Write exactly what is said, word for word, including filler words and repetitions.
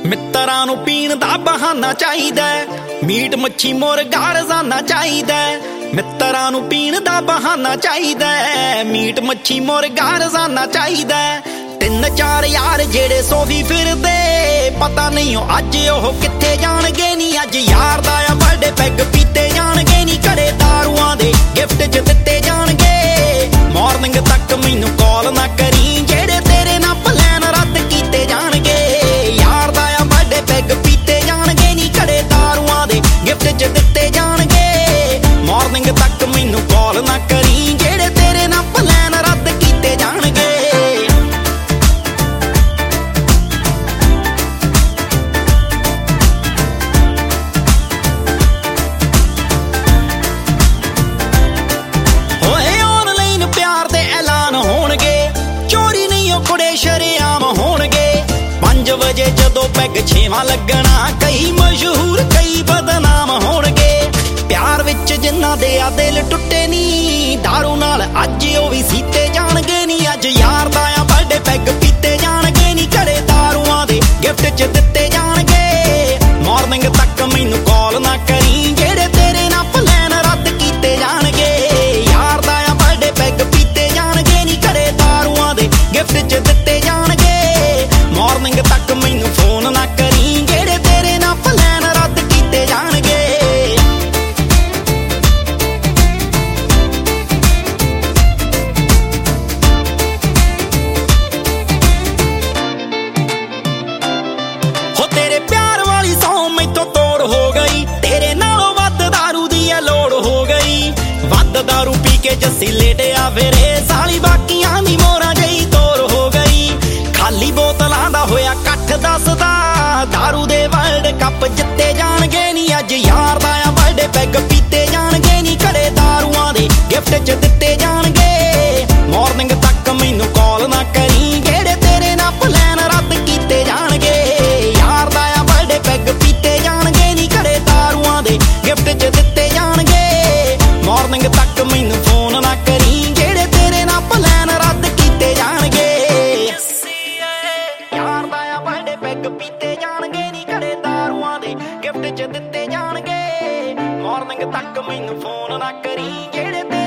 ਮਿੱਤਰਾਂ ਨੂੰ ਪੀਣ ਦਾ ਬਹਾਨਾ ਚਾਹੀਦਾ, ਮੀਟ ਮੱਛੀ ਮੁਰਗਾ ਰੋਜ਼ਾਨਾ ਚਾਹੀਦਾ। ਮਿੱਤਰਾਂ ਨੂੰ ਪੀਣ ਦਾ ਬਹਾਨਾ ਚਾਹੀਦਾ, ਮੀਟ ਮੱਛੀ ਮੁਰਗਾ ਰੋਜ਼ਾਨਾ ਚਾਹੀਦਾ। ਤਿੰਨ ਚਾਰ ਯਾਰ ਜਿਹੜੇ ਸੋਫੀ ਫਿਰਦੇ, ਪਤਾ ਨਹੀਂ ਉਹ ਅੱਜ ਉਹ ਕਿੱਥੇ ਜਾਣਗੇ। ਨੀ ਅੱਜ ਯਾਰ ਦਾ ਆ ਬਰਥਡੇ, ਪੈਗ ਪੀਤੇ ਜਾਣਗੇ। ਨੀ ਘੜੇ ਦਾਰੂਆਂ ਦੇ ਗਿਫਟ ਚ ਦਿੱਤੇ ਜਾਣਗੇ। ਮਾਰਨਿੰਗ ਤੱਕ ਮੈਨੂੰ ਕਾਲ ਨਾ ਕਰੀ, ਜਿਹੜੇ ਤੇਰੇ ਨਾਲ ਪਲਾਨ ਰੱਦ ਕੀਤੇ ਜਾਣਗੇ। ਯਾਰ ਦਾ ਆ ਬਰਥਡੇ, ਪੈਗ ਪੀਤੇ ਜਾਣਗੇ। ਨੀ ਘੜੇ ਦਾਰੂਆਂ ਦੇ ਗਿਫਟ ਚ ਦਿੱਤੇ ਜਾਣਗੇ। ਮਾਰਨਿੰਗ ਤੱਕ ਮੈਨੂੰ ਕਾਲ ਨਾ ਕਰੀ, ਜਿਹੜੇ ਤੇਰੇ ਨਾਲ ਪਲਾਨ ਰੱਦ ਕੀਤੇ ਜਾਣਗੇ। ਸ਼ਰੇਆਮ ਹੋਣਗੇ ਪੰਜ ਵਜੇ ਜਦੋਂ ਪੈਗ ਛੇਵਾਂ ਲੱਗਣਾ। ਕਈ ਮਸ਼ਹੂਰ ਕਈ ਬਦਨਾਮ ਹੋਣਗੇ। ਪਿਆਰ ਵਿੱਚ ਜਿਨ੍ਹਾਂ ਦੇ ਆ ਦਿਲ ਟੁੱਟੇ ਨੀ, ਦਾਰੂ ਨਾਲ ਅੱਜ ਉਹ ਵੀ ਸੀਤੇ ਜਾਣਗੇ। ਨੀ ਅੱਜ ਯਾਰ ਦਾ ਆ ਬਰਥਡੇ, ਪੈਗ ਪੀਤੇ ਜਾਣਗੇ। ਨੀ ਘੜੇ ਦਾਰੂਆਂ ਦੇ ਗਿਫਟ ਚ ਦਿੱਤੇ ਜਾਣਗੇ। ਮਾਰਨਿੰਗ ਤੱਕ ਮੈਨੂੰ ਕਾਲ ਨਾ ਕਰੀ, ਜਿਹੜੇ ਤੇਰੇ ਨਾਲ ਪਲਾਨ ਰੱਦ ਕੀਤੇ ਜਾਣਗੇ। ਯਾਰ ਦਾ ਆ ਬਰਥਡੇ, ਪੈਗ ਪੀਤੇ ਜਾਣਗੇ। ਨੀ ਘੜੇ ਦਾਰੂਆਂ ਦੇ ਗਿਫਟ ਚ ਦਿੱਤੇ ਜਾਣਗੇ। ਮਾਰਨਿੰਗ ਤੱਕ ਮੈਨੂੰ ਫੋਨ ਨਾ ਕਰੀ, ਜਿਹੜੇ ਤੇਰੇ ਨਾਲ ਪਲਾਨ ਰੱਦ ਕੀਤੇ ਜਾਣਗੇ। ਹੋ ਤੇਰੇ ਪਿਆਰ ਵਾਲੀ ਸੌਂ ਮੈਥੋਂ ਤੋੜ ਹੋ ਗਈ, ਤੇਰੇ ਨਾਲੋਂ ਵੱਧ ਦਾਰੂ ਦੀ ਐ ਲੋੜ ਹੋ ਗਈ। ਵੱਧ ਦਾਰੂ ਪੀ ਕੇ ਜੱਸੀ ਲੇਟਿਆ ਫਿਰੇ, ਸਾਲੀ ਬਾਕੀਆਂ ਦੀ ਮੋਰਾਂ ਜਈ ਤੋਰ ਹੋ ਗਈ। ਖਾਲੀ ਬੋਤਲਾਂ ਦਾ ਹੋਇਆ ਕੱਠ ਦੱਸਦਾ, ਦਾਰੂ ਦੇ ਵਰਲਡ ਕੱਪ ਜਿੱਤੇ ਜਾਣਗੇ। ਨੀ ਅੱਜ ਯਾਰ ਦਾ ਆ ਬਰਥਡੇ, ਪੈਗ ਪੀਤੇ ਜਾਣਗੇ। ਨੀ ਘੜੇ ਦਾਰੂਆਂ ਦੇ ਗਿਫਟ ਚ ਦਿੱਤੇ ਜਾਣਗੇ। ਮਾਰਨਿੰਗ ਤੱਕ ਮੈਨੂੰ ਕਾਲ ਨਾ ਕਰੀ, ਜਿਹੜੇ ਤੇਰੇ ਨਾਲ ਪਲਾਨ ਰੱਦ ਕੀਤੇ ਜਾਣਗੇ। ਯਾਰ ਦਾ ਆ ਬਰਥਡੇ, ਪੈਗ ਪੀਤੇ ਜਾਣਗੇ। ਨੀ ਘੜੇ ਦਾਰੂਆਂ ਦੇ ਗਿਫਟ ਚ ਦਿੱਤੇ ਜਾਣਗੇ। ਮਾਰਨਿੰਗ ਤੱਕ ਮੈਨੂੰ ਫੋਨ ਨਾ ਕਰੀ, ਜਿਹੜੇ ਤੇਰੇ ਨਾਲ ਪਲਾਨ ਰੱਦ ਕੀਤੇ ਜਾਣਗੇ। ਯਾਰ ਦਾ ਆ ਬਰਥਡੇ, ਪੈਗ ਪੀਤੇ ਜਾਣਗੇ। ਨੀ ਘੜੇ ਦਾਰੂਆਂ ਦੇ ਗਿਫਟ ਚ ਦਿੱਤੇ ਜਾਣਗੇ। ਮਾਰਨਿੰਗ ਤੱਕ ਮੈਨੂੰ ਫੋਨ ਨਾ ਕਰੀ, ਜਿਹੜੇ